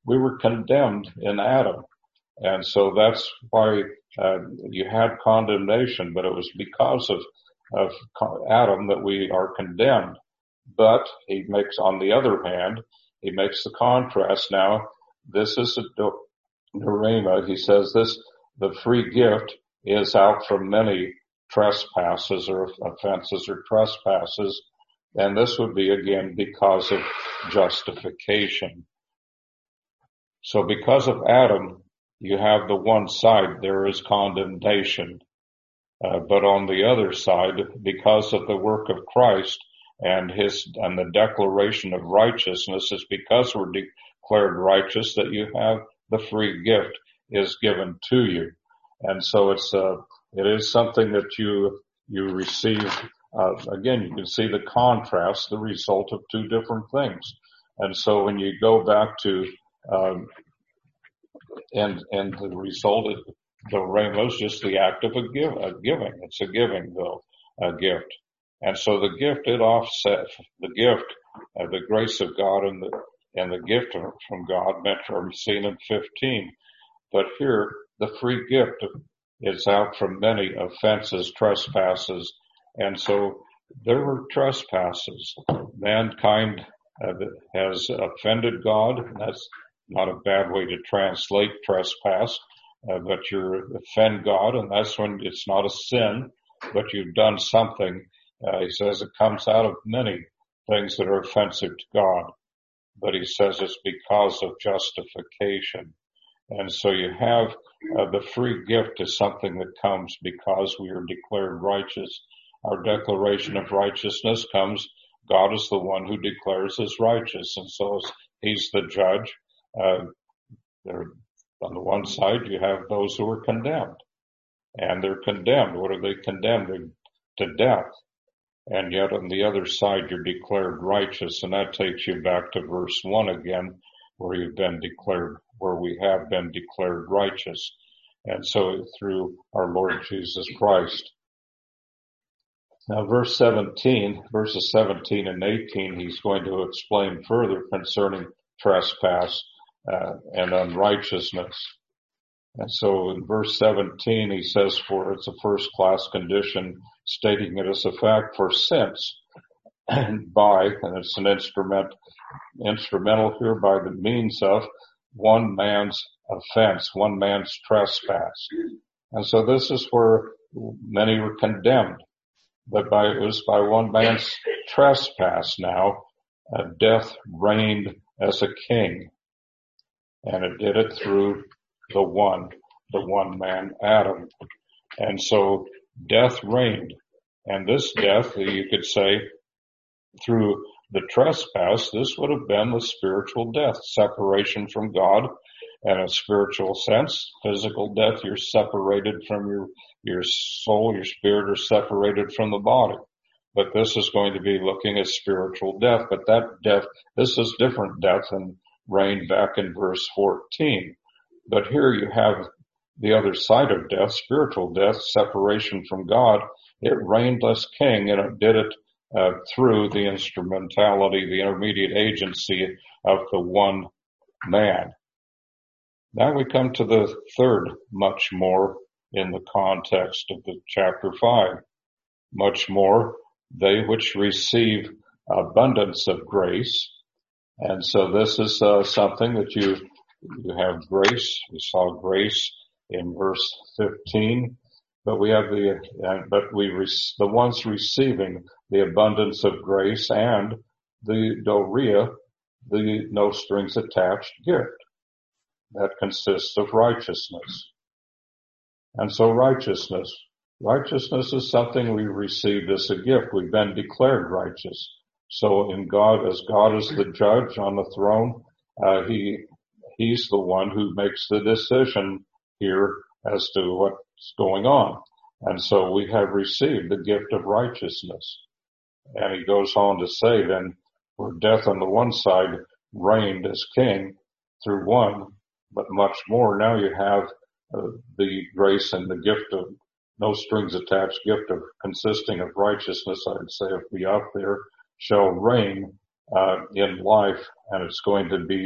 we were condemned in Adam. And so that's why uh, you had condemnation, but it was because of, of Adam that we are condemned. But he makes, on the other hand, he makes the contrast now. This is a Dorema. He says this, the free gift is out from many trespasses or offenses or trespasses. And this would be again because of justification. So because of Adam, you have the one side, there is condemnation. Uh, but on the other side, because of the work of Christ and his, and the declaration of righteousness, is because we're declared righteous that you have the free gift is given to you. And so it's, uh, it is something that you, you receive. Uh, again, you can see the contrast, the result of two different things. And so when you go back to, um, and, and the result of the rainbow is just the act of a, give, a giving. It's a giving, though, a gift. And so the gift, it offsets the gift, uh, the grace of God and the, and the gift from God meant are seen in fifteen. But here, the free gift is out from many offenses, trespasses. And so there were trespasses. Mankind uh, has offended God. That's not a bad way to translate trespass, uh, but you offend God, and that's when it's not a sin, but you've done something. Uh, he says it comes out of many things that are offensive to God, but he says it's because of justification. And so you have uh, the free gift is something that comes because we are declared righteous. Our declaration of righteousness comes, God is the one who declares us righteous, and so he's the judge. Uh, there, on the one side, you have those who are condemned, and they're condemned. What are they condemned? To death. And yet on the other side, you're declared righteous, and that takes you back to verse one again, where you've been declared, where we have been declared righteous. And so through our Lord Jesus Christ. Now verse seventeen, verses seventeen and eighteen, he's going to explain further concerning trespass uh, and unrighteousness. And so in verse seventeen, he says, for it's a first class condition, stating it as a fact, for since by, and it's an instrument, instrumental here by the means of one man's offense, one man's trespass. And so this is where many were condemned, but by, it was by one man's trespass now, uh, death reigned as a king. And it did it through the one, the one man, Adam. And so death reigned. And this death, you could say, through the trespass, this would have been the spiritual death, separation from God. In a spiritual sense, physical death, you're separated from your, your soul, your spirit are separated from the body. But this is going to be looking at spiritual death. But that death, this is different death and reigned back in verse fourteen. But here you have the other side of death, spiritual death, separation from God. It reigned as king, and it did it uh, through the instrumentality, the intermediate agency of the one man. Now we come to the third much more in the context of the chapter five. Much more, they which receive abundance of grace. And so this is uh, something that you you have grace. We saw grace in verse fifteen, but we have the uh, but we re- the ones receiving the abundance of grace and the dorea, the no strings attached gift that consists of righteousness. And so righteousness, righteousness is something we received as a gift. We've been declared righteous. So in God, as God is the judge on the throne, uh, he, he's the one who makes the decision here as to what's going on. And so we have received the gift of righteousness. And he goes on to say then, where death on the one side reigned as king through one, but much more, now you have uh, the grace and the gift of no strings attached gift of consisting of righteousness, I'd say, if we up there, shall reign uh, in life, and it's going to be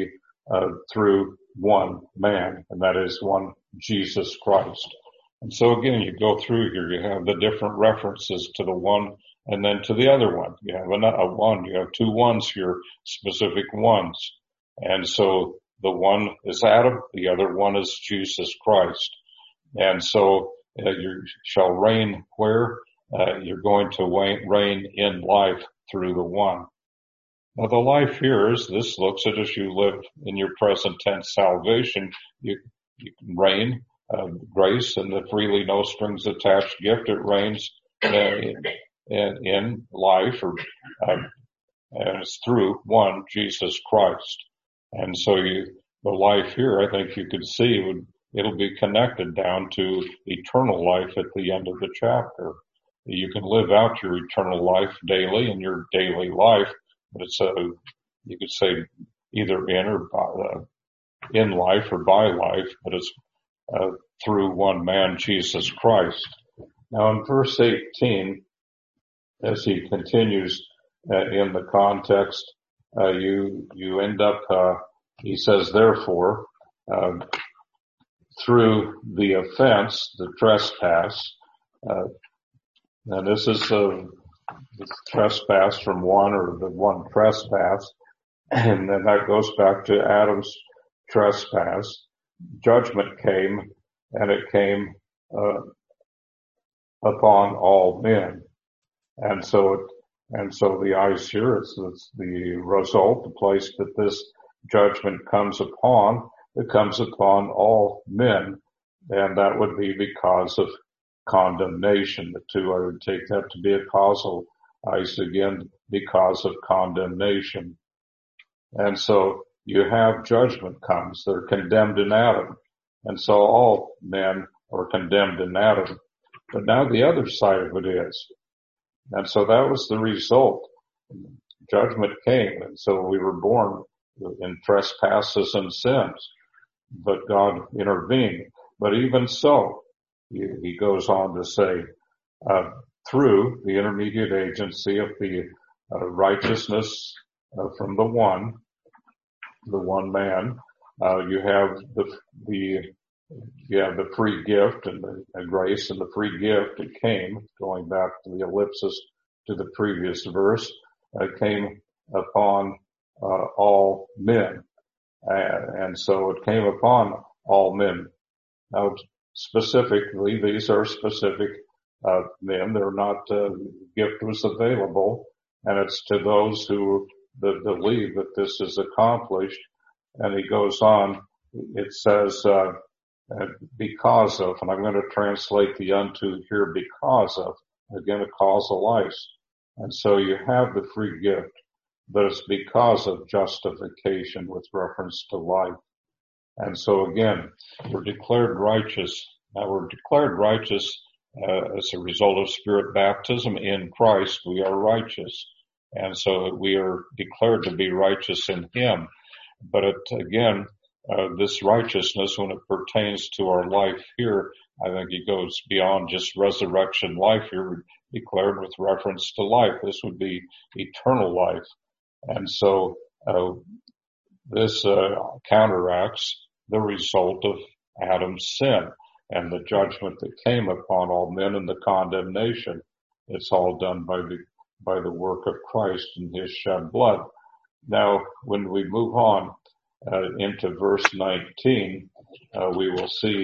uh, through one man, and that is one Jesus Christ. And so again, you go through here, you have the different references to the one and then to the other one. You have a, a one, you have two ones here, specific ones. And so the one is Adam, the other one is Jesus Christ. And so uh, you shall reign where? Uh, you're going to reign in life through the one. Now the life here is, this looks at as you live in your present tense salvation, you, you can reign, uh, grace and the freely no strings attached gift, it reigns uh, in, in, in life, or, uh, and it's through one, Jesus Christ. And so you, the life here, I think you could see, would, it'll be connected down to eternal life at the end of the chapter. You can live out your eternal life daily in your daily life, but it's a, you could say either in or by, uh, in life or by life, but it's uh, through one man, Jesus Christ. Now in verse eighteen, as he continues uh, in the context, uh, you, you end up, uh, he says, therefore, uh, through the offense, the trespass, uh, and this is the, the trespass from one, or the one trespass, and then that goes back to Adam's trespass. Judgment came, and it came uh, upon all men, and so it, and so the eyes here, it's, it's the result, the place that this judgment comes upon. It comes upon all men, and that would be because of condemnation. The two, I would take that to be a causal eyes again, because of condemnation. And so you have judgment comes. They're condemned in Adam. And so all men are condemned in Adam. But now the other side of it is. And so that was the result. Judgment came, and so we were born in trespasses and sins. But God intervened. But even so, he, he goes on to say, uh, through the intermediate agency of the uh, righteousness uh, from the one, the one man, uh, you have the, the, you have the free gift and the and grace, and the free gift, it came, going back to the ellipsis to the previous verse, uh, came upon uh, all men. Uh, and so it came upon all men. Now, specifically, these are specific uh, men. They're not, uh, gift was available, and it's to those who that believe that this is accomplished. And he goes on, it says, uh, because of, and I'm going to translate the unto here, because of, again, a causal ice. And so you have the free gift, but it's because of justification with reference to life. And so again, we're declared righteous. Now we're declared righteous uh, as a result of Spirit baptism in Christ. We are righteous. And so we are declared to be righteous in Him. But it, again, uh, this righteousness, when it pertains to our life here, I think it goes beyond just resurrection life here, declared with reference to life. This would be eternal life. And so, uh, this, uh, counteracts the result of Adam's sin and the judgment that came upon all men and the condemnation. It's all done by the, by the work of Christ and His shed blood. Now, when we move on, uh, into verse nineteen, uh, we will see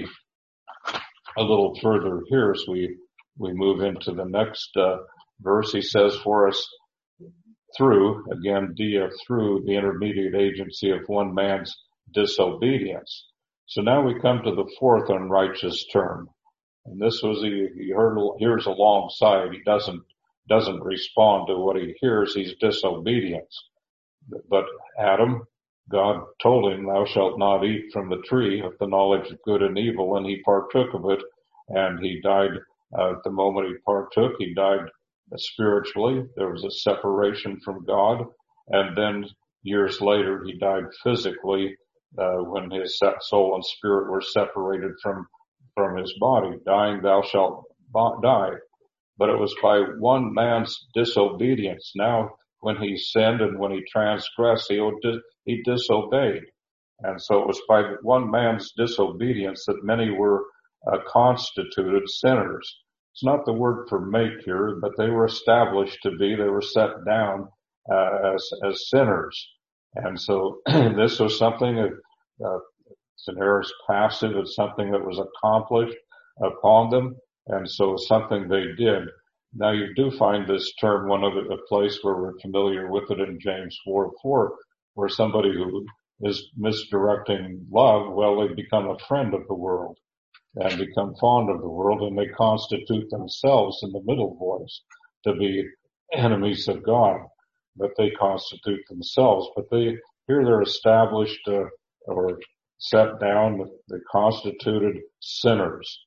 a little further here as we, we move into the next, uh, verse. He says for us, through, again, dia, through the intermediate agency of one man's disobedience. So now we come to the fourth unrighteous term. And this was, he, he heard, hears alongside. He doesn't, doesn't respond to what he hears. He's disobedience. But Adam, God told him, thou shalt not eat from the tree of the knowledge of good and evil, and he partook of it, and he died, uh, at the moment he partook, he died spiritually. There was a separation from God, and then years later he died physically, uh, when his soul and spirit were separated from, from his body. Dying, thou shalt die. But it was by one man's disobedience. Now, when he sinned and when he transgressed, he, he disobeyed. And so it was by one man's disobedience that many were uh, constituted sinners. It's not the word for make here, but they were established to be, they were set down uh, as, as sinners. And so this was something, uh, it's an aorist passive, it's something that was accomplished upon them, and so something they did. Now you do find this term, one of the, a place where we're familiar with it in James four four, where somebody who is misdirecting love, well, they become a friend of the world and become fond of the world, and they constitute themselves in the middle voice to be enemies of God, but they constitute themselves. But they, here they're established uh, or set down, they constituted sinners.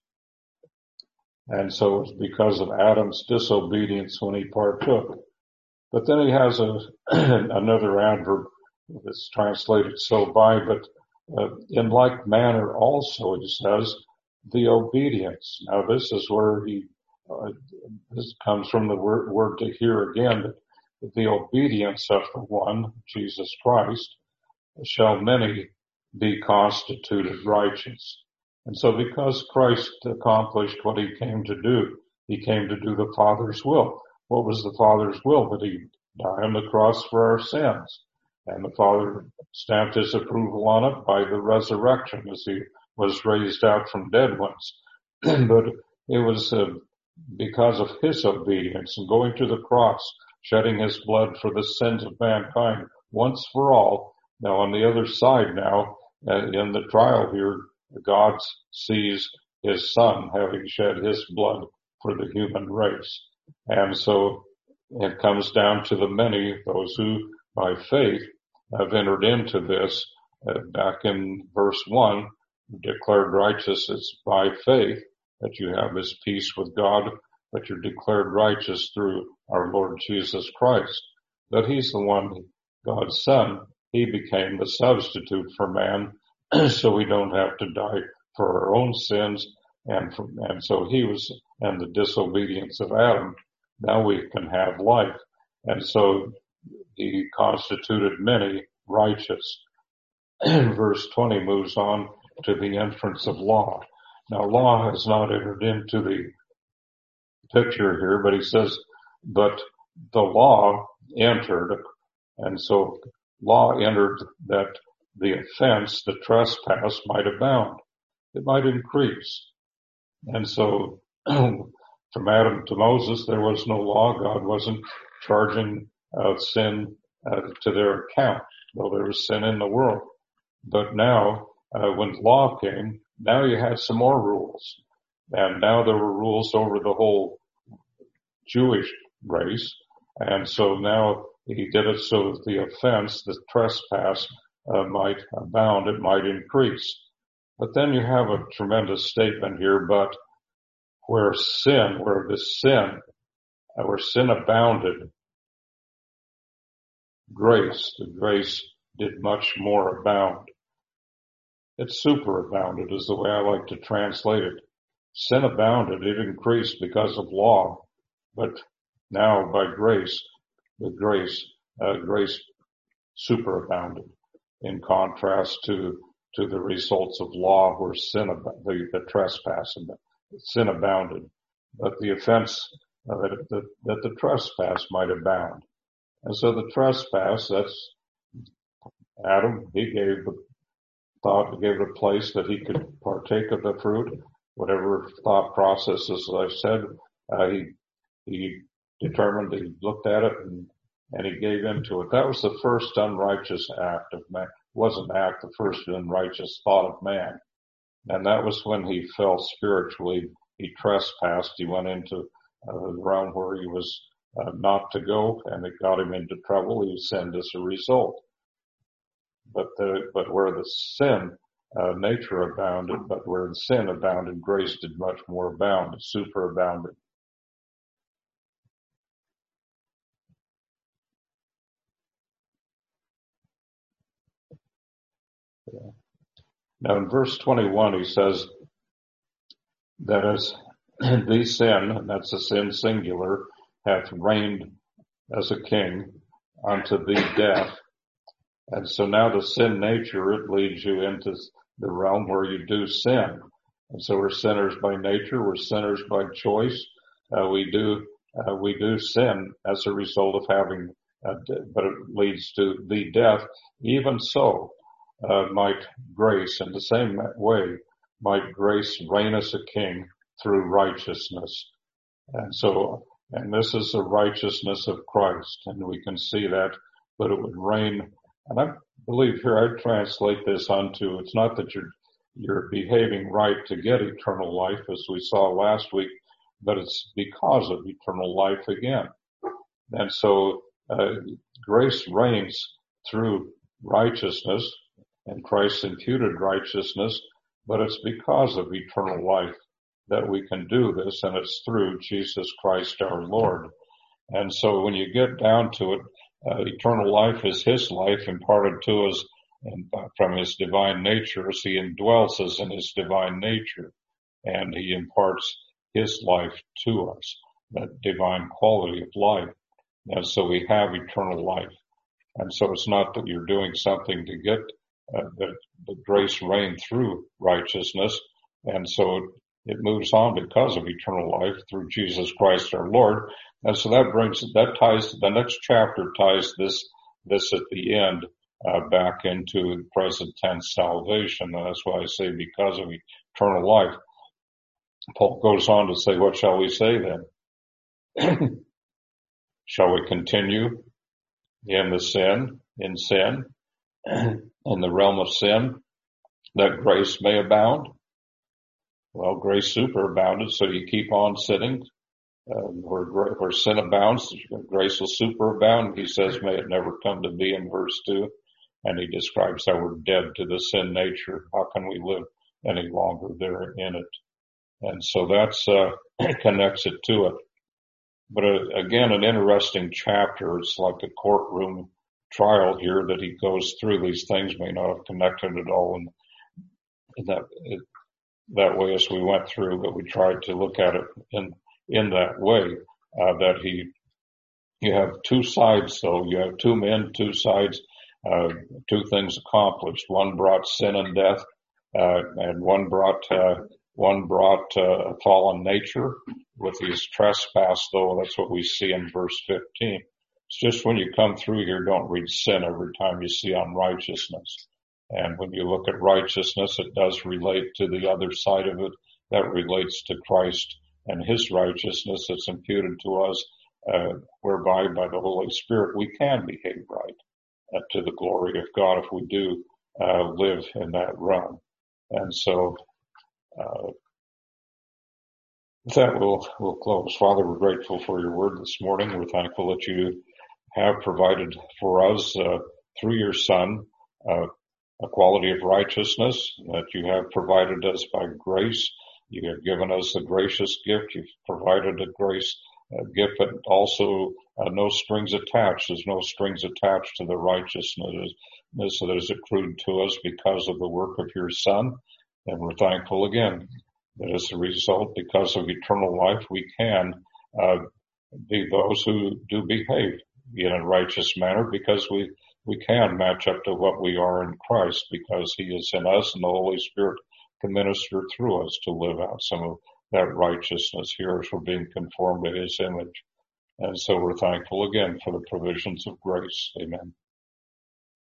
And so it was because of Adam's disobedience when he partook. But then he has a another adverb that's translated so by, but uh, in like manner also, he says, the obedience. Now this is where he, uh, this comes from the word, word to hear again, that the obedience of the one, Jesus Christ, shall many be constituted righteous. And so because Christ accomplished what he came to do, he came to do the Father's will. What was the Father's will? That he die on the cross for our sins. And the Father stamped his approval on it by the resurrection as he was raised out from dead ones. But it was uh, because of his obedience and going to the cross, shedding his blood for the sins of mankind once for all. Now on the other side now, uh, in the trial here, God sees his Son having shed his blood for the human race. And so it comes down to the many, those who by faith have entered into this. Uh, back in verse one, declared righteous is by faith, that you have this peace with God, but you're declared righteous through our Lord Jesus Christ. That he's the one, God's Son, he became the substitute for man, so we don't have to die for our own sins. And from, and so he was, and the disobedience of Adam, now we can have life. And so he constituted many righteous. Verse twenty moves on to the entrance of law. Now law has not entered into the picture here, but he says, but the law entered, and so law entered that the offense, the trespass might abound. It might increase. And so from Adam to Moses, there was no law. God wasn't charging uh, sin uh, to their account, though there was sin in the world. But now, uh, when law came, now you had some more rules. And now there were rules over the whole Jewish race. And so now he did it so that the offense, the trespass, uh, might abound, it might increase. But then you have a tremendous statement here, but where sin, where the sin, uh, where sin abounded, grace, the grace did much more abound. It superabounded is the way I like to translate it. Sin abounded, it increased because of law, but now by grace, the grace, uh, grace superabounded in contrast to, to the results of law where sin, the, the trespass, and sin abounded, but the offense, uh, that, that, that the trespass might abound. And so the trespass, that's Adam, he gave the thought, he gave it a place that he could partake of the fruit, whatever thought processes, as I said, uh, he, he determined, he looked at it and, and he gave into it. That was the first unrighteous act of man. It wasn't act, the first unrighteous thought of man. And that was when he fell spiritually. He trespassed. He went into uh, the realm where he was uh, not to go, and it got him into trouble. He sinned as a result. But the, but where the sin, uh, nature abounded, but where the sin abounded, grace did much more abound, superabounded. Yeah. Now in verse twenty-one, he says that as the sin, and that's a sin singular, hath reigned as a king unto the death. And so now the sin nature, it leads you into the realm where you do sin. And so we're sinners by nature. We're sinners by choice. Uh, we do, uh, we do sin as a result of having, uh, but it leads to the death. Even so, uh, might grace in the same way, might grace reign as a king through righteousness. And so, and this is the righteousness of Christ, and we can see that, but it would reign. And I believe here I translate this onto, it's not that you're, you're behaving right to get eternal life, as we saw last week, but it's because of eternal life again. And so, uh, grace reigns through righteousness, and Christ imputed righteousness, but it's because of eternal life that we can do this, and it's through Jesus Christ our Lord. And so when you get down to it, uh, eternal life is His life imparted to us and, uh, from His divine nature as He indwells us in His divine nature, and He imparts His life to us, that divine quality of life. And so we have eternal life. And so it's not that you're doing something to get uh, that the grace reign through righteousness. And so it moves on because of eternal life through Jesus Christ our Lord. And so that brings, that ties, the next chapter ties this, this at the end, uh, back into present tense salvation. And that's why I say because of eternal life. Paul goes on to say, what shall we say then? Shall we continue in the sin, in sin, in the realm of sin, that grace may abound? Well, grace superabounded, so you keep on sinning. Uh, where, where sin abounds, grace will superabound. He says, may it never come to be in verse two. And he describes how we're dead to the sin nature. How can we live any longer there in it? And so that's, uh, connects it to it. But uh, again, an interesting chapter. It's like a courtroom trial here that he goes through. These things may not have connected at all in, in that, it, that way as we went through, but we tried to look at it in, in that way, uh, that he, you have two sides, so you have two men, two sides, uh, two things accomplished. One brought sin and death, uh, and one brought, uh, one brought, uh, a fallen nature with his trespass, though. That's what we see in verse fifteen. It's just when you come through here, don't read sin every time you see unrighteousness. And when you look at righteousness, it does relate to the other side of it. That relates to Christ and His righteousness that's imputed to us, uh, whereby by the Holy Spirit we can behave right uh, to the glory of God if we do uh, live in that realm. And so, uh, with that, we'll, we'll close. Father, we're grateful for your word this morning. We're thankful that you have provided for us uh, through your Son uh, a quality of righteousness, that you have provided us by grace. You have given us a gracious gift. You've provided a grace uh, gift, but also uh, no strings attached. There's no strings attached to the righteousness that is accrued to us because of the work of your Son. And we're thankful again that as a result, because of eternal life, we can uh, be those who do behave in a righteous manner, because we we can match up to what we are in Christ, because He is in us and the Holy Spirit can minister through us to live out some of that righteousness here as we're being conformed to His image. And so we're thankful again for the provisions of grace. Amen.